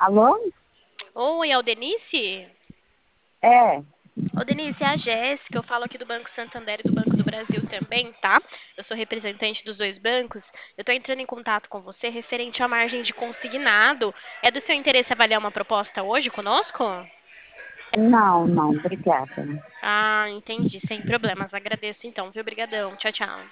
Alô? Oi, é o Denise? É. Ô, Denise, é a Jéssica. Eu falo aqui do Banco Santander e do Banco do Brasil também, tá? Eu sou representante dos dois bancos. Eu tô entrando em contato com você referente à margem de consignado. É do seu interesse avaliar uma proposta hoje conosco? Não, não, obrigada. Ah, entendi. Sem problemas. Agradeço então, viu? Obrigadão. Tchau, tchau.